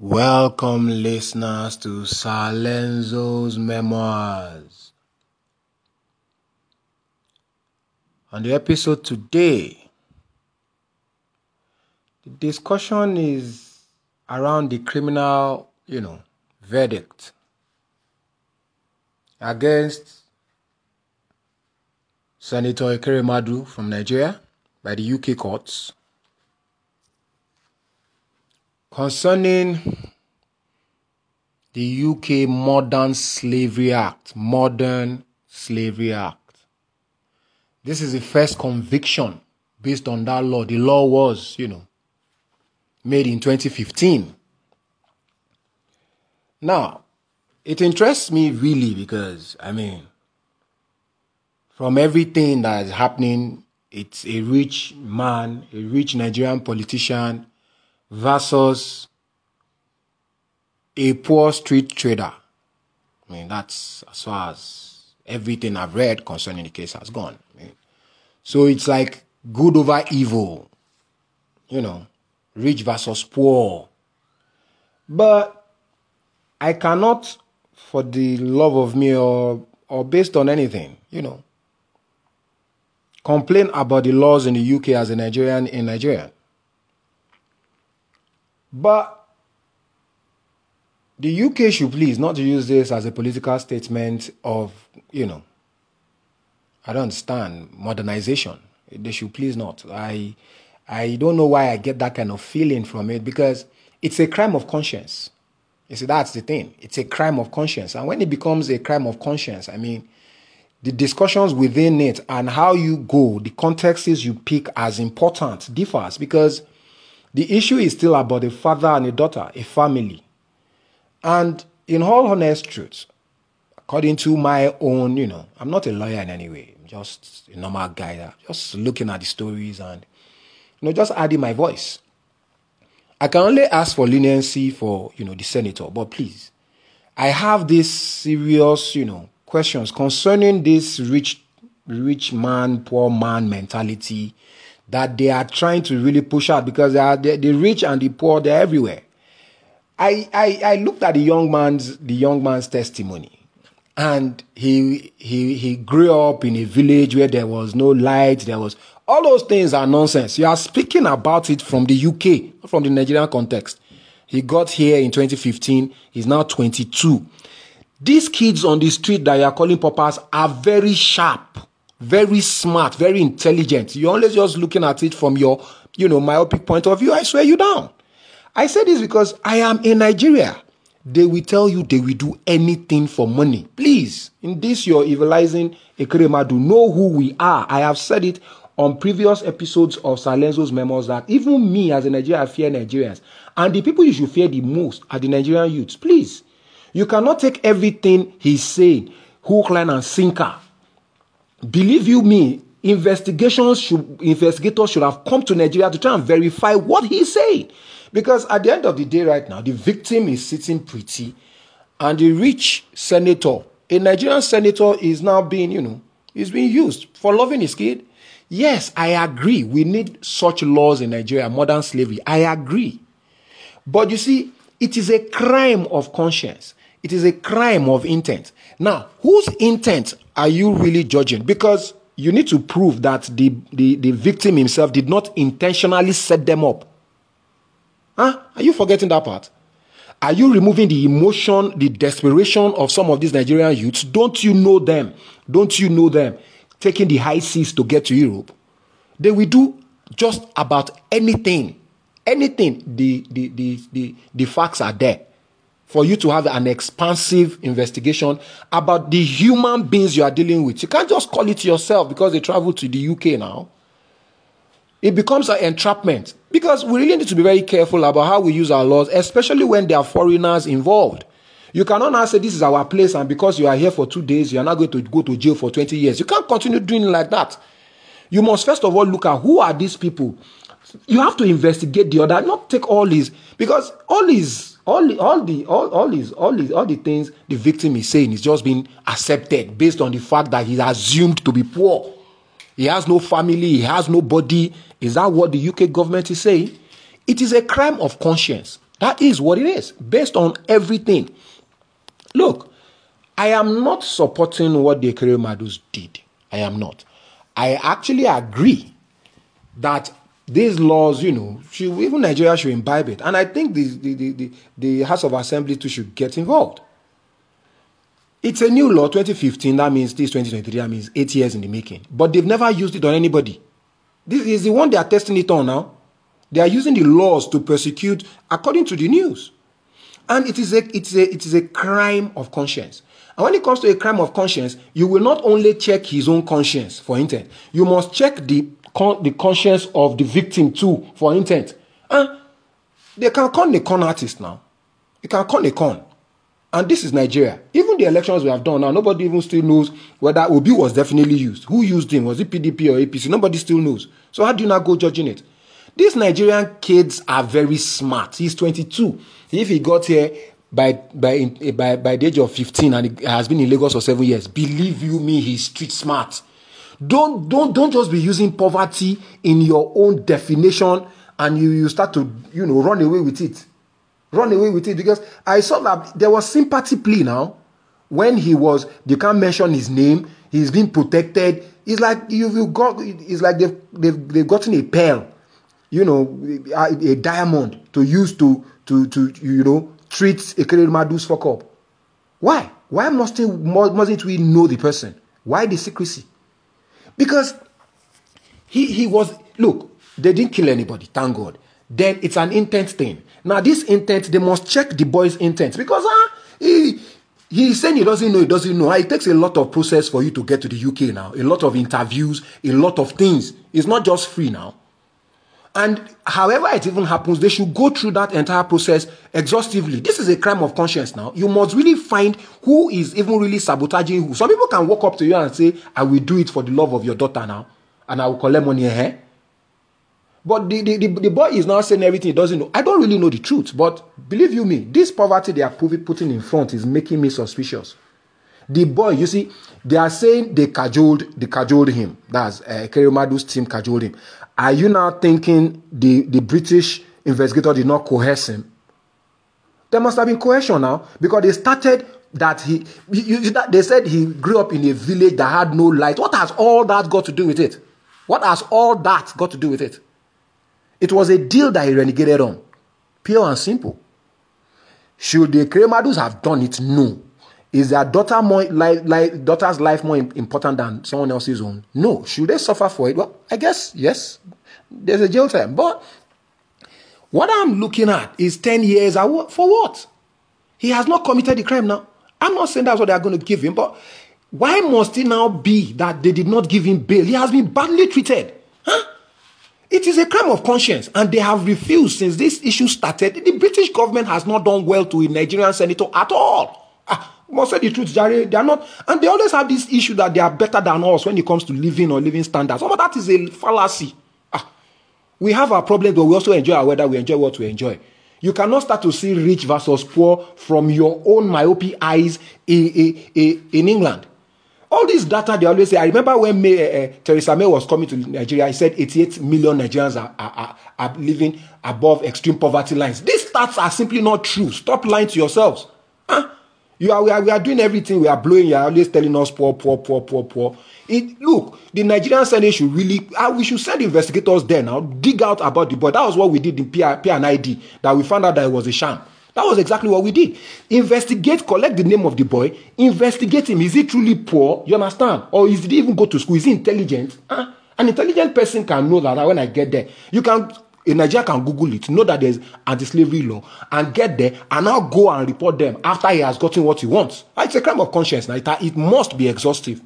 Welcome, listeners, to Salenzo's Memoirs. On the episode today, the discussion is around the criminal, verdict against Senator Ekweremadu from Nigeria by the UK courts concerning the UK Modern Slavery Act. This is the first conviction based on that law. The law was, made in 2015. Now, it interests me really because, from everything that is happening, it's a rich man, a rich Nigerian politician versus a poor street trader. That's as far as everything I've read concerning the case has gone. So it's like good over evil, rich versus poor. But I cannot, for the love of me or based on anything, complain about the laws in the UK as a Nigerian in Nigeria. But the UK should please not to use this as a political statement of, I don't understand, modernization. They should please not. I don't know why I get that kind of feeling from it, because it's a crime of conscience. You see, that's the thing. It's a crime of conscience. And when it becomes a crime of conscience, the discussions within it and how you go, the contexts you pick as important differs, because the issue is still about a father and a daughter, a family. And in all honest truth, according to my own, I'm not a lawyer in any way. I'm just a normal guy, just looking at the stories and, just adding my voice. I can only ask for leniency for, the senator, but please, I have these serious, questions concerning this rich man, poor man mentality that they are trying to really push out, because the rich and the poor, they're everywhere. I looked at the young man's testimony, and he grew up in a village where there was no light. All those things are nonsense. You are speaking about it from the UK, not from the Nigerian context. He got here in 2015. He's now 22. These kids on the street that you are calling paupers are very sharp, very smart, very intelligent. You're always just looking at it from your, myopic point of view. I swear you down. I say this because I am in Nigeria. They will tell you they will do anything for money. Please, in this you're evilizing Ekweremadu. Know who we are. I have said it on previous episodes of Salenzo's Memoirs that even me as a Nigerian, I fear Nigerians. And the people you should fear the most are the Nigerian youths. Please, you cannot take everything he's saying, hook, line, and sinker. Believe you me, investigators should have come to Nigeria to try and verify what he's saying. Because at the end of the day right now, the victim is sitting pretty, and the rich senator, a Nigerian senator, is now being, is being used for loving his kid. Yes, I agree. We need such laws in Nigeria, modern slavery. I agree. But you see, it is a crime of conscience. It is a crime of intent. Now, whose intent are you really judging? Because you need to prove that the victim himself did not intentionally set them up. Are you forgetting that part? Are you removing the emotion, the desperation of some of these Nigerian youths? Don't you know them? Taking the high seas to get to Europe. They will do just about anything. The facts are there for you to have an expansive investigation about the human beings you are dealing with. You can't just call it yourself because they travel to the UK now. It becomes an entrapment, because we really need to be very careful about how we use our laws, especially when there are foreigners involved. You cannot now say this is our place, and because you are here for 2 days, you are not going to go to jail for 20 years. You can't continue doing it like that. You must first of all look at who are these people. You have to investigate the other, not take all these, because all the things the victim is saying is just being accepted based on the fact that he's assumed to be poor. He has no family, he has nobody. Is that what the UK government is saying? It is a crime of conscience. That is what it is, based on everything. Look, I am not supporting what the Ekerimadus did. I am not. I actually agree that these laws, even Nigeria should imbibe it. And I think the House of Assembly too should get involved. It's a new law, 2015, that means this 2023, that means 8 years in the making. But they've never used it on anybody. This is the one they are testing it on now. They are using the laws to persecute according to the news. And it is a crime of conscience. And when it comes to a crime of conscience, you will not only check his own conscience for intent, you must check the conscience of the victim too for intent. And they can con a con artist now. You can con a con. And this is Nigeria. Even the elections we have done now, nobody even still knows whether Obi was definitely used. Who used him? Was it PDP or APC? Nobody still knows. So how do you not go judging it? These Nigerian kids are very smart. He's 22. If he got here by the age of 15 and he has been in Lagos for 7 years, believe you me, he's street smart. Don't just be using poverty in your own definition and you start to run away with it. Run away with it, because I saw that there was sympathy plea now when they can't mention his name, he's being protected. It's like they've gotten a pearl, a diamond to use to treat Ekerimadu's fuck up. Why? Why mustn't we know the person? Why the secrecy? Because he was, look, they didn't kill anybody, thank God. Then it's an intent thing. Now this intent, they must check the boy's intent, because he's saying he doesn't know. It takes a lot of process for you to get to the UK now. A lot of interviews, a lot of things. It's not just free now. And however it even happens, they should go through that entire process exhaustively. This is a crime of conscience now. You must really find who is even really sabotaging who. Some people can walk up to you and say, I will do it for the love of your daughter now, and I will collect money here. But the boy is now saying everything he doesn't know. I don't really know the truth, but believe you me, this poverty they are putting in front is making me suspicious. The boy, you see, they are saying they cajoled him. That's Ekerimadu's team cajoled him. Are you now thinking the British investigator did not coerce him? There must have been coercion now, because they started that they said he grew up in a village that had no light. What has all that got to do with it? What has all that got to do with it? It was a deal that he renegated on. Pure and simple. Should the Ekerimadus have done it? No. Is their daughter's life more important than someone else's own? No. Should they suffer for it? Well, I guess, yes. There's a jail term. But what I'm looking at is 10 years for what? He has not committed the crime now. I'm not saying that's what they are going to give him, but why must it now be that they did not give him bail? He has been badly treated. Huh? It is a crime of conscience, and they have refused since this issue started. The British government has not done well to a Nigerian senator at all. Must say the truth, Jerry. They are not, and they always have this issue that they are better than us when it comes to living standards. Some of that is a fallacy. We have our problems, but we also enjoy our weather. We enjoy what we enjoy. You cannot start to see rich versus poor from your own myopic eyes in England. All this data, they always say. I remember when Theresa May was coming to Nigeria, he said 88 million Nigerians are living above extreme poverty lines. These stats are simply not true. Stop lying to yourselves. We are doing everything. We are blowing. You are always telling us poor. Look, the Nigerian Senate should really, we should send investigators there now, dig out about the boy. That was what we did in PNID, that we found out that it was a sham. That was exactly what we did. Investigate, collect the name of the boy, investigate him. Is he truly poor? You understand? Or did he even go to school? Is he intelligent? An intelligent person can know that when I get there. A Nigerian can Google it, know that there's anti-slavery law, and get there, and now go and report them after he has gotten what he wants. It's a crime of conscience. Now, it must be exhaustive.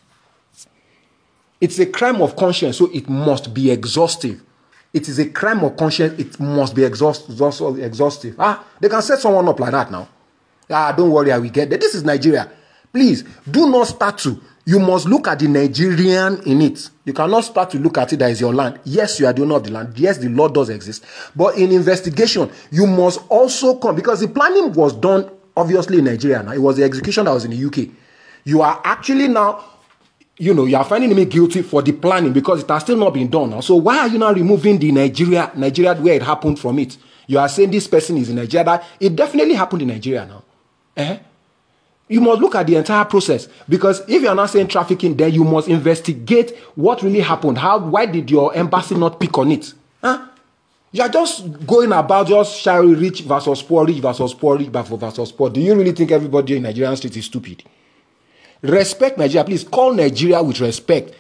It's a crime of conscience, so it must be exhaustive. It is a crime of conscience, it must be exhaustive. They can set someone up like that now. Don't worry, I will get there. This is Nigeria. Please, do not start to. You must look at the Nigerian in it. You cannot start to look at it as your land. Yes, you are the owner of the land. Yes, the law does exist. But in investigation, you must also come, because the planning was done, obviously, in Nigeria now. It was the execution that was in the UK. You are actually now, you are finding me guilty for the planning because it has still not been done now. So why are you now removing the Nigeria where it happened from it? You are saying this person is in Nigeria. That it definitely happened in Nigeria now. You must look at the entire process, because if you are not saying trafficking, then you must investigate what really happened. Why did your embassy not pick on it? You are just going about just sharing rich versus poor, rich versus poor, rich versus poor. Do you really think everybody in Nigerian street is stupid? Respect Nigeria. Please call Nigeria with respect.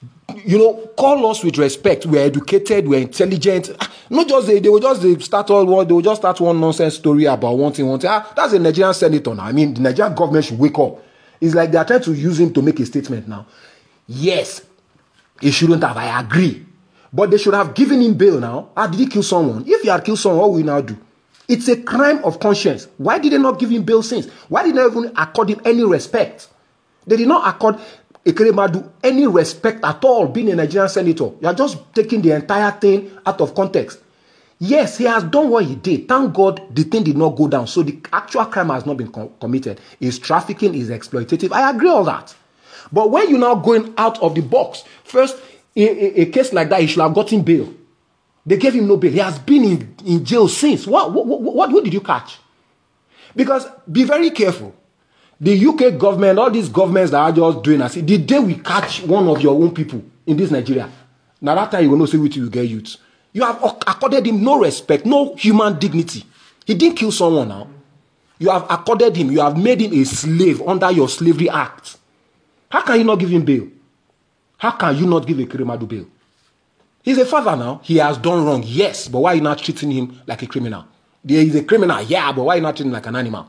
Call us with respect. We're educated, we're intelligent. Not just they will just start one nonsense story about one thing. That's a Nigerian senator now. I mean, the Nigerian government should wake up. It's like they're trying to use him to make a statement now. Yes, he shouldn't have. I agree. But they should have given him bail now. Did he kill someone? If he had killed someone, what will we now do? It's a crime of conscience. Why did they not give him bail since? Why did they not even accord him any respect? They did not accord Ekweremadu any respect at all, being a Nigerian senator. You are just taking the entire thing out of context. Yes, he has done what he did. Thank God the thing did not go down. So the actual crime has not been committed. Is trafficking, is exploitative. I agree all that. But when you're now going out of the box, first, a case like that, he should have gotten bail. They gave him no bail. He has been in jail since. What did you catch? Because be very careful. The UK government, all these governments that are just doing as the day we catch one of your own people in this Nigeria, now that time you will know, say which you get youth. You have accorded him no respect, no human dignity. He didn't kill someone now. You have accorded him, you have made him a slave under your slavery act. How can you not give him bail? How can you not give Ekweremadu bail? He's a father now. He has done wrong, yes, but why are you not treating him like a criminal? He's a criminal, yeah, but why are you not treating him like an animal?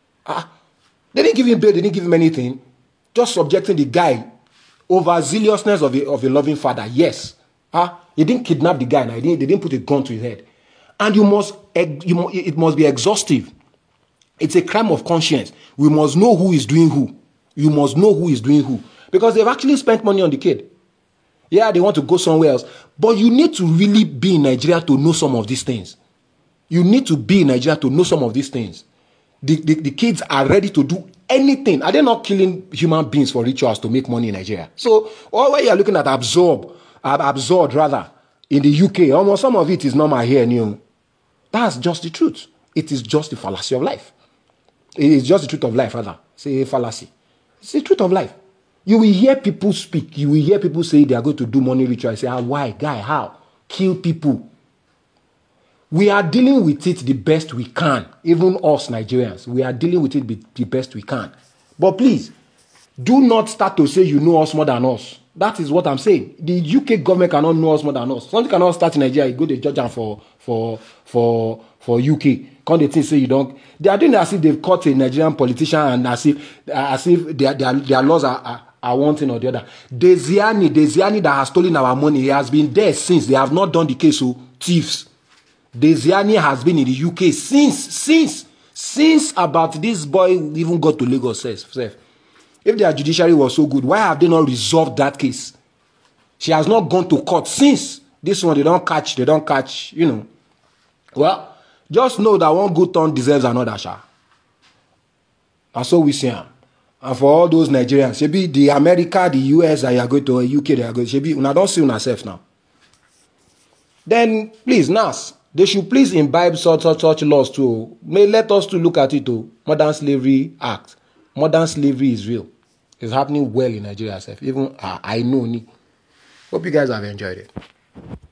They didn't give him bail, they didn't give him anything. Just subjecting the guy over zealousness of a loving father, yes. He didn't kidnap the guy, they didn't put a gun to his head. And it must be exhaustive. It's a crime of conscience. We must know who is doing who. You must know who is doing who. Because they've actually spent money on the kid. Yeah, they want to go somewhere else. But you need to really be in Nigeria to know some of these things. You need to be in Nigeria to know some of these things. The kids are ready to do anything. Are they not killing human beings for rituals to make money in Nigeria? So, all what you are looking at absurd rather, in the UK, almost some of it is normal here in you. That's just the truth. It is just the fallacy of life. It is just the truth of life, rather. Say fallacy. It's the truth of life. You will hear people speak. You will hear people say they are going to do money rituals. Say, why? Guy, how? Kill people. We are dealing with it the best we can. Even us Nigerians. We are dealing with it the best we can. But please, do not start to say you know us more than us. That is what I'm saying. The UK government cannot know us more than us. Something cannot start in Nigeria. You go to judge them for UK. Come they think say you don't. They are doing as if they've caught a Nigerian politician and as if their laws are one thing or the other. Desiani that has stolen our money, he has been there since. They have not done the case of thieves. Desiani has been in the UK since about this boy even got to Lagos. If their judiciary was so good, why have they not resolved that case? She has not gone to court since. This one, they don't catch, Well, just know that one good turn deserves another, sha. And so we see him. And for all those Nigerians, shebi the America, the US, that you are going to, UK, they are going to, shebi, una don't see una self now. Then, please, NAS, they should please imbibe such laws too. May let us to look at it too. Modern Slavery Act. Modern slavery is real. It's happening well in Nigeria. Even I know. Hope you guys have enjoyed it.